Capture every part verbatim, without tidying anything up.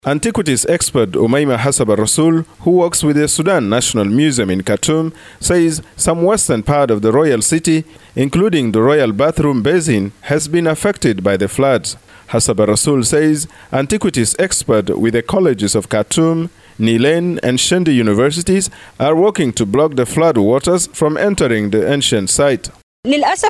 Antiquities expert Umaima Hasab al-Rasul, who works with the Sudan National Museum in Khartoum, says some western part of the royal city, including the royal bathroom basin, has been affected by the floods. Hasab al-Rasul says antiquities expert with the colleges of Khartoum, Nilen and Shendi universities are working to block the flood waters from entering the ancient site. This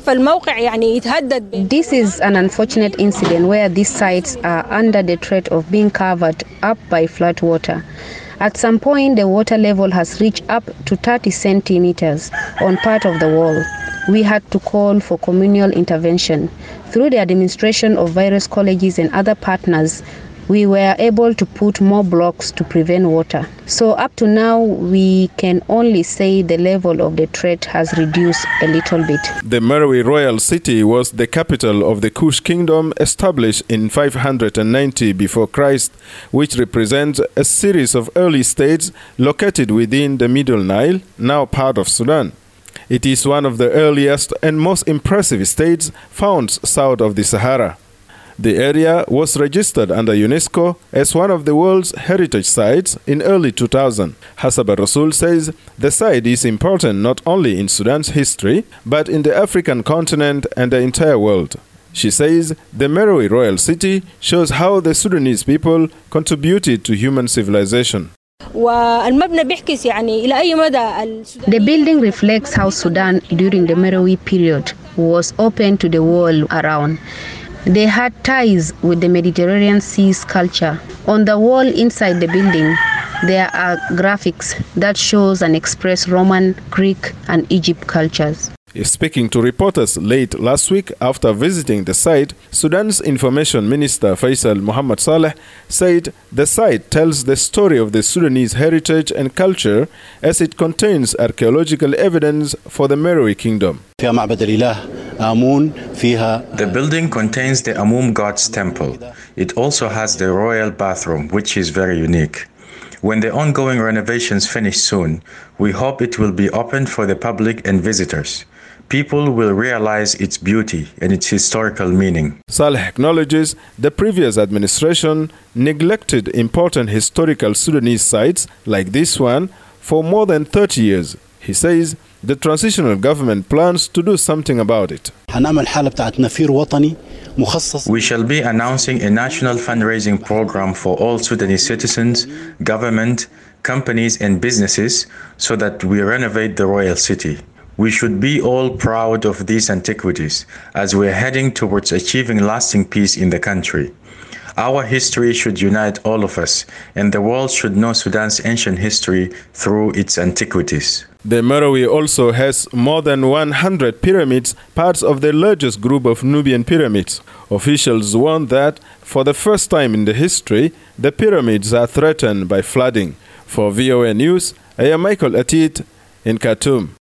is an unfortunate incident where these sites are under the threat of being covered up by flood water. At some point, the water level has reached up to thirty centimeters on part of the wall. We had to call for communal intervention. Through the administration of various colleges and other partners, we were able to put more blocks to prevent water. So up to now, we can only say the level of the threat has reduced a little bit. The Merowe royal city was the capital of the Kush kingdom, established in five hundred ninety before Christ, which represents a series of early states located within the Middle Nile, now part of Sudan. It is one of the earliest and most impressive states found south of the Sahara. The area was registered under UNESCO as one of the world's heritage sites in early two thousand. Hasab al-Rasul says the site is important not only in Sudan's history, but in the African continent and the entire world. She says the Merowe royal city shows how the Sudanese people contributed to human civilization. The building reflects how Sudan during the Merowe period was open to the world around. They had ties with the Mediterranean Sea's culture. On the wall inside the building, there are graphics that shows and express Roman, Greek, and Egypt cultures. Speaking to reporters late last week after visiting the site, Sudan's Information Minister Faisal Mohammed Saleh said the site tells the story of the Sudanese heritage and culture as it contains archaeological evidence for the Merowe kingdom. The building contains the Amun God's temple. It also has the royal bathroom, which is very unique. When the ongoing renovations finish soon, we hope it will be open for the public and visitors. People will realize its beauty and its historical meaning. Saleh acknowledges the previous administration neglected important historical Sudanese sites like this one for more than thirty years. He says the transitional government plans to do something about it. We shall be announcing a national fundraising program for all Sudanese citizens, government, companies and businesses so that we renovate the royal city. We should be all proud of these antiquities as we are heading towards achieving lasting peace in the country. Our history should unite all of us, and the world should know Sudan's ancient history through its antiquities. The Merowe also has more than one hundred pyramids, parts of the largest group of Nubian pyramids. Officials warn that, for the first time in the history, the pyramids are threatened by flooding. For V O A News, I am Michael Atit in Khartoum.